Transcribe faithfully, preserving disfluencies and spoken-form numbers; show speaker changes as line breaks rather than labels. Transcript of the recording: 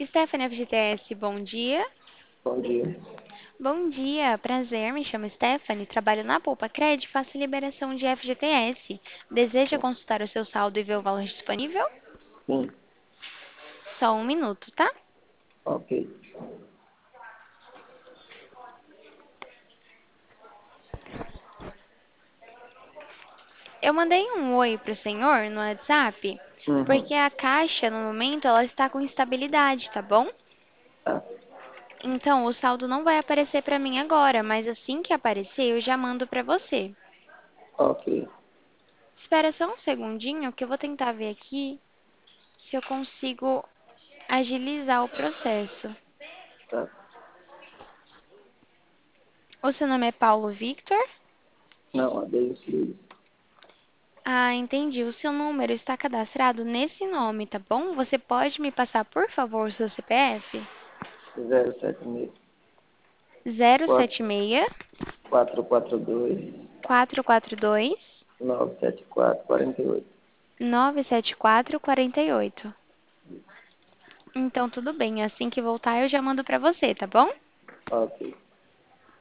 Stephanie F G T S, bom dia.
Bom dia.
Bom dia, prazer, me chamo Stephanie, trabalho na Poupa Cred e faço liberação de F G T S. Deseja consultar o seu saldo e ver o valor disponível?
Sim,
Só um minuto, tá?
ok.
Eu mandei um oi pro senhor no WhatsApp,
Uhum.
porque a caixa, no momento, ela está com instabilidade, tá bom?
Tá,
Então, o saldo não vai aparecer pra mim agora, mas assim que aparecer, eu já mando pra você.
ok.
Espera só um segundinho que eu vou tentar ver aqui se eu consigo agilizar o processo.
Tá.
O seu nome é Paulo Victor?
Não, Adeus Luiz.
Ah, entendi. O seu número está cadastrado nesse nome, tá bom? Você pode me passar, por favor, o seu C P F?
zero sete seis
Zero
quatro
sete seis
quatro quatro dois
quatro quatro dois
nove sete quatro quatro oito.
nove sete quatro quatro oito.
Isso.
Então, tudo bem. Assim que voltar, eu já mando pra você, tá bom?
Ok.